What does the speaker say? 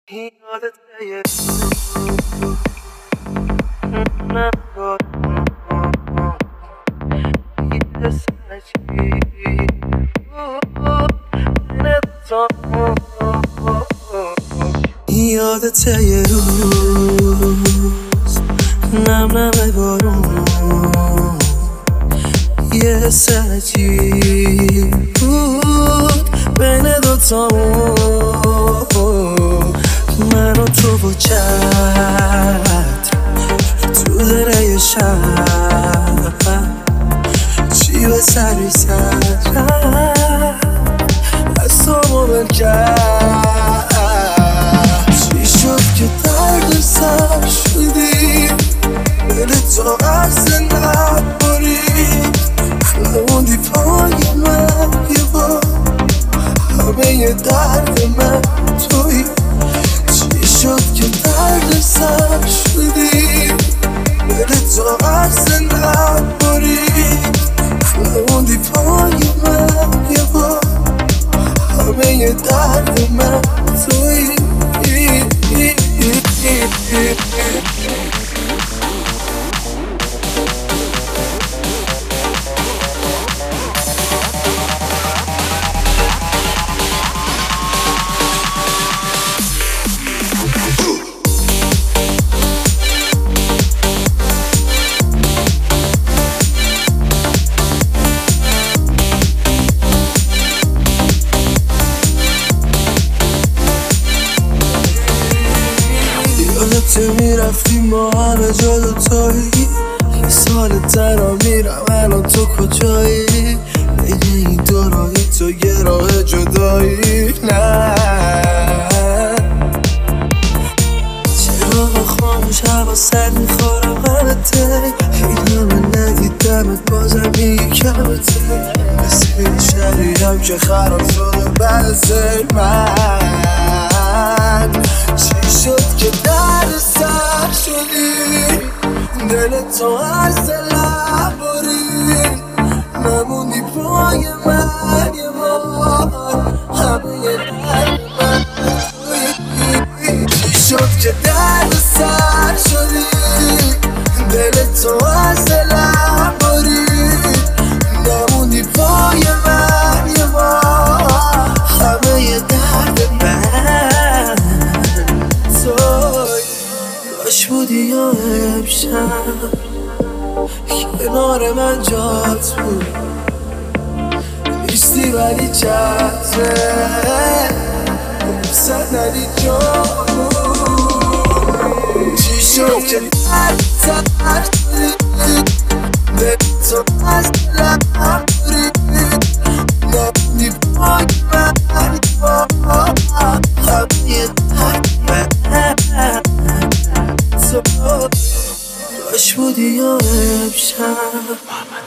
یادت یه نبود یه سرچی یادت یه روز نم نم بارون یه سرچی بود بین دوتامون من و تو با چت تو دره شب چی به سری سر از تو مومن کرد چی شد که درد سر شدی دل تو عرض نبارید موندی پای من یه بار همه درد من توی چی شد که درد سر شدی دل تو عرض نبارید موندی پای من یه بار همه درد من توی تو میرفتی ما همه جا دوتایی یه سال تنها میرم الان تو کجایی بگی این دورایی تو یه راه جدایی نه چرا خاموش هوا سر میخورم غلطه این همه ندیدمت بازم میگی کمته مثل این شهریم که خراب شده بعد من چی شد که درد سر شدی دل تو از دلم برید نموندی پای من یه بار همه درد من چی شد که درد سر شدی دل تو از دلم برید نموندی پای من یه بار همه درد من کاش بودی یا امشب کنار من جات بود نیستی ولی چطره صندلی جامون چی شد که درد سر شدی دل تو از دلم برید نموندی پای من همه درد من کاش بودی یا امشب